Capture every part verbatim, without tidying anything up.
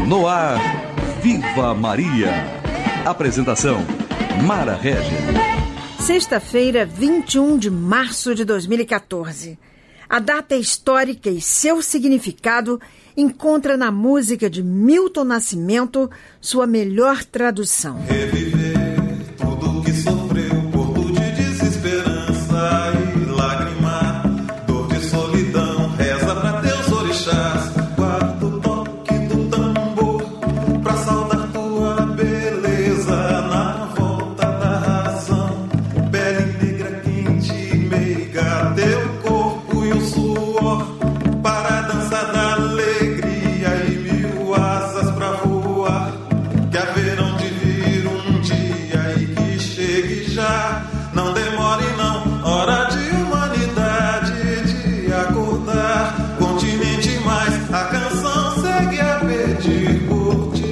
No ar, Viva Maria. Apresentação, Mara Régia. Sexta-feira, vinte e um de março de dois mil e quatorze. A data é histórica e seu significado encontra na música de Milton Nascimento sua melhor tradução. Reviver tudo que sofreu, porto de desesperança e lágrima, dor de solidão, reza pra teus orixás, guarda o toque do tambor pra saudar tua beleza na volta da razão, pele negra, quente e meiga, teu corpo e o suor para dançar da alegria e mil asas pra voar, que haverão de vir um dia e que chegue já, não demore não, hora de humanidade de acordar, continente mais, a canção segue a pedir por ti.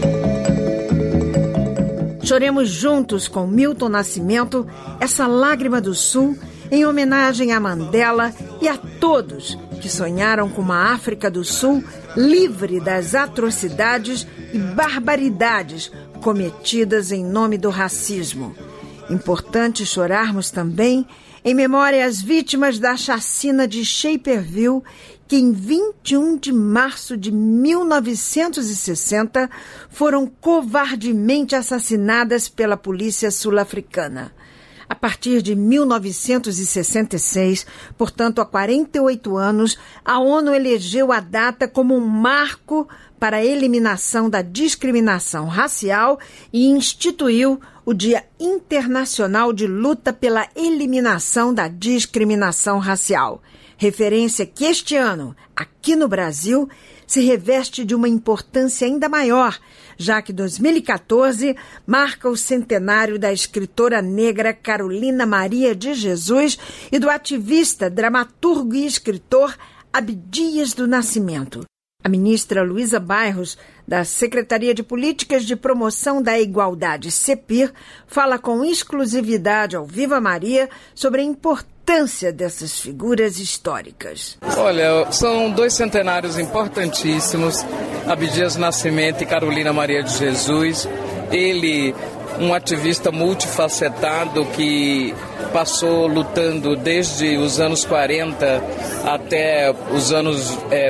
Choremos juntos com Milton Nascimento essa lágrima do Sul em homenagem a Mandela e a todos que sonharam com uma África do Sul livre das atrocidades e barbaridades cometidas em nome do racismo. Importante chorarmos também em memória às vítimas da chacina de Shaperville, que em vinte e um de março de mil novecentos e sessenta foram covardemente assassinadas pela polícia sul-africana. A partir de mil novecentos e sessenta e seis, portanto há quarenta e oito anos, a ONU elegeu a data como um marco para a eliminação da discriminação racial e instituiu o Dia Internacional de Luta pela Eliminação da Discriminação Racial. Referência que este ano, aqui no Brasil, se reveste de uma importância ainda maior, já que dois mil e quatorze marca o centenário da escritora negra Carolina Maria de Jesus e do ativista, dramaturgo e escritor Abdias do Nascimento. A ministra Luísa Bairros, da Secretaria de Políticas de Promoção da Igualdade, CEPIR, fala com exclusividade ao Viva Maria sobre a importância dessas figuras históricas. Olha, são dois centenários importantíssimos, Abdias do Nascimento e Carolina Maria de Jesus. Ele, um ativista multifacetado que passou lutando desde os anos quarenta até os anos é,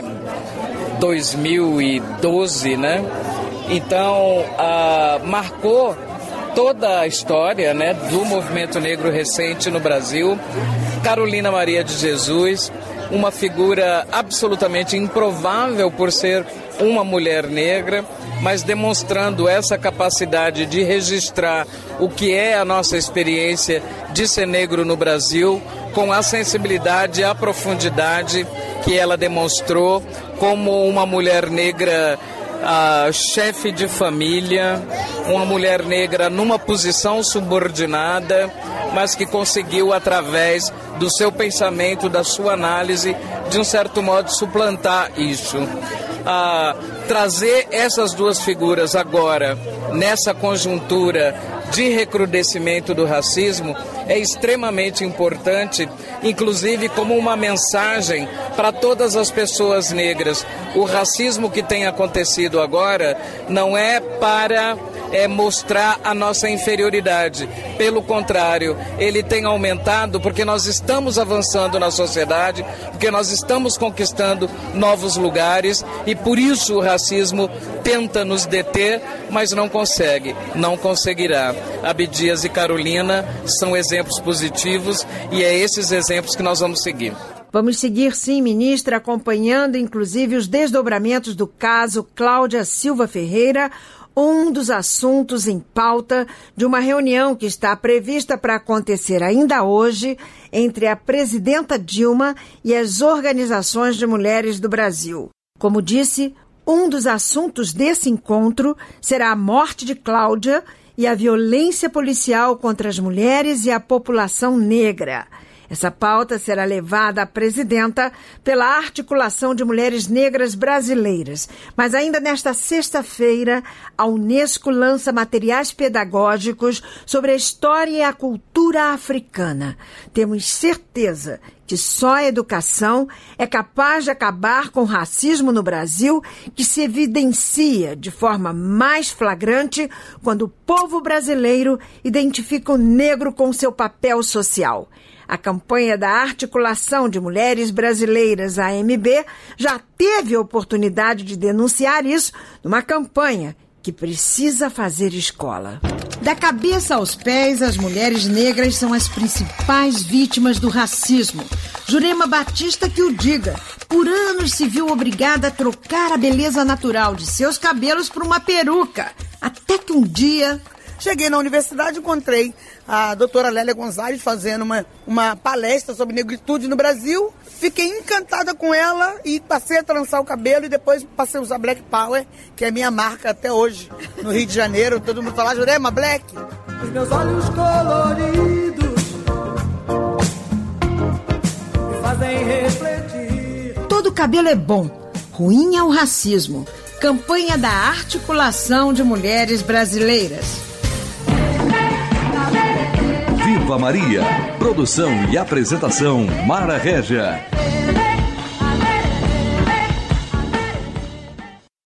dois mil e doze, né? Então, ah, marcou toda a história, né, do movimento negro recente no Brasil. Carolina Maria de Jesus, uma figura absolutamente improvável por ser uma mulher negra, mas demonstrando essa capacidade de registrar o que é a nossa experiência de ser negro no Brasil, com a sensibilidade e a profundidade que ela demonstrou como uma mulher negra, a chefe de família, uma mulher negra numa posição subordinada, mas que conseguiu, através do seu pensamento, da sua análise, de um certo modo suplantar isso. Ah, trazer essas duas figuras agora, nessa conjuntura de recrudescimento do racismo, é extremamente importante, inclusive como uma mensagem para todas as pessoas negras. O racismo que tem acontecido agora não é para é, mostrar a nossa inferioridade. Pelo contrário, ele tem aumentado porque nós estamos avançando na sociedade, porque nós estamos conquistando novos lugares e por isso o racismo tenta nos deter, mas não consegue, não conseguirá. Abdias e Carolina são exemplos positivos e é esses exemplos que nós vamos seguir. Vamos seguir, sim, ministra, acompanhando inclusive os desdobramentos do caso Cláudia Silva Ferreira, um dos assuntos em pauta de uma reunião que está prevista para acontecer ainda hoje entre a presidenta Dilma e as organizações de mulheres do Brasil. Como disse, um dos assuntos desse encontro será a morte de Cláudia e a violência policial contra as mulheres e a população negra. Essa pauta será levada à presidenta pela Articulação de Mulheres Negras Brasileiras. Mas ainda nesta sexta-feira, a Unesco lança materiais pedagógicos sobre a história e a cultura africana. Temos certeza que só a educação é capaz de acabar com o racismo no Brasil, que se evidencia de forma mais flagrante quando o povo brasileiro identifica o negro com seu papel social. A campanha da Articulação de Mulheres Brasileiras, A M B, já teve a oportunidade de denunciar isso numa campanha que precisa fazer escola. Da cabeça aos pés, as mulheres negras são as principais vítimas do racismo. Jurema Batista que o diga. Por anos se viu obrigada a trocar a beleza natural de seus cabelos por uma peruca. Até que um dia... Cheguei na universidade e encontrei a doutora Lélia Gonzalez fazendo uma, uma palestra sobre negritude no Brasil. Fiquei encantada com ela e passei a trançar o cabelo e depois passei a usar Black Power, que é a minha marca até hoje. No Rio de Janeiro, todo mundo fala, Jurema, Black. Os meus olhos coloridos me fazem refletir. Todo cabelo é bom, ruim é o racismo. Campanha da Articulação de Mulheres Brasileiras. Viva Maria! Produção e apresentação Mara Régia.